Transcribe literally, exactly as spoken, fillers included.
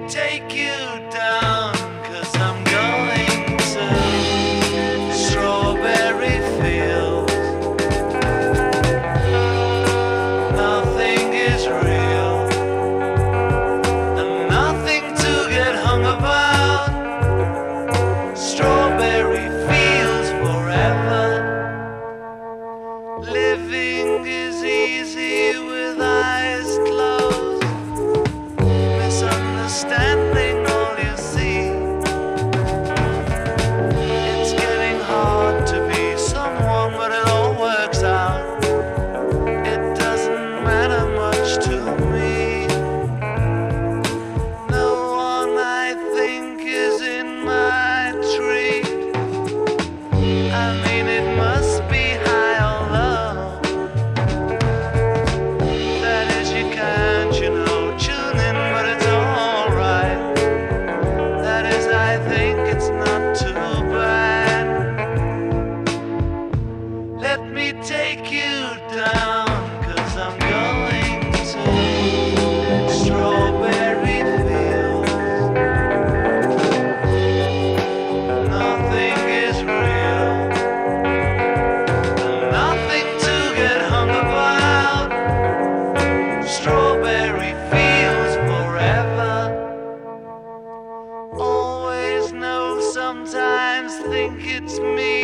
take you down, 'cause I'm going to strawberry fields. Nothing is real, and nothing to get hung about. Strawberry fields forever. Living is easy with eyes closed. Misunderstanding all you see. It's getting hard to be someone, but it all works out. It doesn't matter much to me. No one I think is in my tree. I mean, it must be high or low. That is, you can't, you know, tune in, but it's alright. That is, I think it's not too bad. Let me take you down, 'cause I'm going to strawberry fields. Nothing is real, and nothing to get hung about. Strawberry fields forever. Always know, sometimes think it's me.